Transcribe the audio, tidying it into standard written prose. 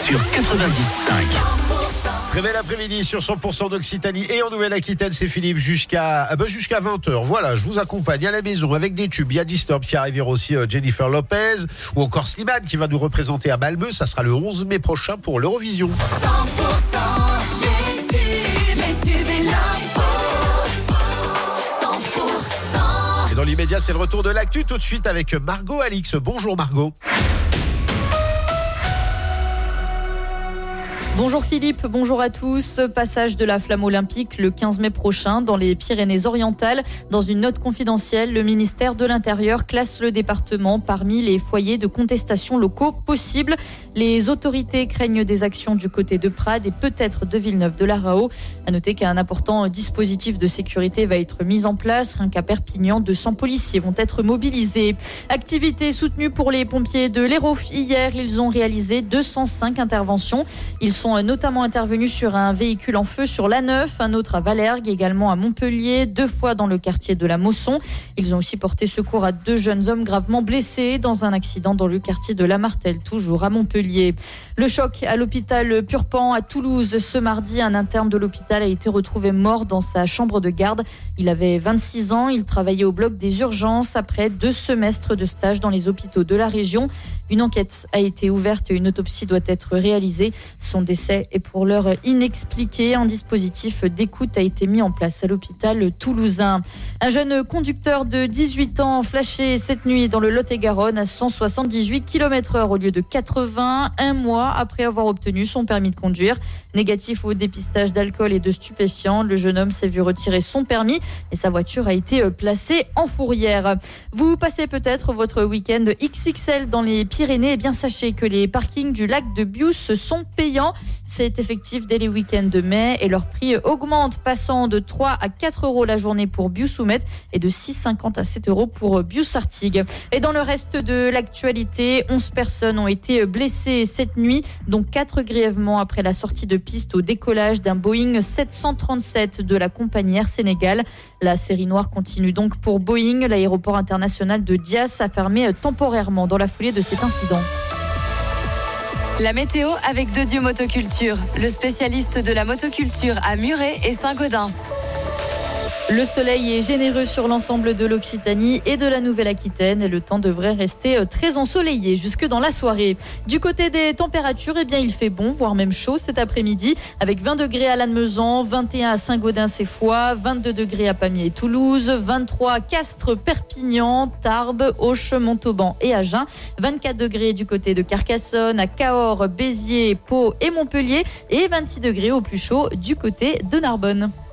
sur 90.5. Très bel après-midi sur 100% d'Occitanie et en Nouvelle-Aquitaine, c'est Philippe jusqu'à 20h. Voilà, je vous accompagne à la maison avec des tubes. Il y a Disturb qui arrivera aussi, Jennifer Lopez ou encore Slimane qui va nous représenter à Malmö. Ça sera le 11 mai prochain pour l'Eurovision. 100% les tubes et l'info. 100%. Et dans l'immédiat, c'est le retour de l'actu tout de suite avec Margot Alix. Bonjour Margot. Bonjour Philippe, bonjour à tous. Passage de la flamme olympique le 15 mai prochain dans les Pyrénées-Orientales. Dans une note confidentielle, le ministère de l'Intérieur classe le département parmi les foyers de contestation locaux possibles. Les autorités craignent des actions du côté de Prades et peut-être de Villeneuve-de-la-Raho. À noter qu'un important dispositif de sécurité va être mis en place. Rien qu'à Perpignan, 200 policiers vont être mobilisés. Activité soutenue pour les pompiers de l'Hérault. Hier, ils ont réalisé 205 interventions. Ils sont notamment intervenus sur un véhicule en feu sur l'A9, un autre à Vallergues, également à Montpellier, 2 fois dans le quartier de la Mosson. Ils ont aussi porté secours à 2 jeunes hommes gravement blessés dans un accident dans le quartier de la Martelle, toujours à Montpellier. Le choc à l'hôpital Purpan à Toulouse. Ce mardi, un interne de l'hôpital a été retrouvé mort dans sa chambre de garde. Il avait 26 ans, il travaillait au bloc des urgences après 2 semestres de stage dans les hôpitaux de la région. Une enquête a été ouverte et une autopsie doit être réalisée. Son décès est pour l'heure inexpliqué. Un dispositif d'écoute a été mis en place à l'hôpital toulousain. Un jeune conducteur de 18 ans flashé cette nuit dans le Lot-et-Garonne à 178 km/h au lieu de 80, un mois après avoir obtenu son permis de conduire. Négatif au dépistage d'alcool et de stupéfiants, le jeune homme s'est vu retirer son permis et sa voiture a été placée en fourrière. Vous passez peut-être votre week-end XXL dans les Pyrénées. Eh bien, sachez que les parkings du lac de Bious sont payants. C'est effectif dès les week-ends de mai et leur prix augmente, passant de 3 à 4 euros la journée pour Bious-Soumet et de 6,50 à 7 euros pour Bious-Artigues. Et dans le reste de l'actualité, 11 personnes ont été blessées cette nuit, dont 4 grièvement après la sortie de piste au décollage d'un Boeing 737 de la compagnie Air Sénégal. La série noire continue donc pour Boeing. L'aéroport international de Dias a fermé temporairement dans la foulée de cet incident. La météo avec De Dieu Motoculture, le spécialiste de la motoculture à Muret et Saint-Gaudens. Le soleil est généreux sur l'ensemble de l'Occitanie et de la Nouvelle-Aquitaine et le temps devrait rester très ensoleillé jusque dans la soirée. Du côté des températures, eh bien, il fait bon, voire même chaud cet après-midi avec 20 degrés à Lannemezan, 21 à Saint-Gaudens et Foix, 22 degrés à Pamiers et Toulouse, 23 à Castres, Perpignan, Tarbes, Auch, Montauban et Agen, 24 degrés du côté de Carcassonne, à Cahors, Béziers, Pau et Montpellier et 26 degrés au plus chaud du côté de Narbonne.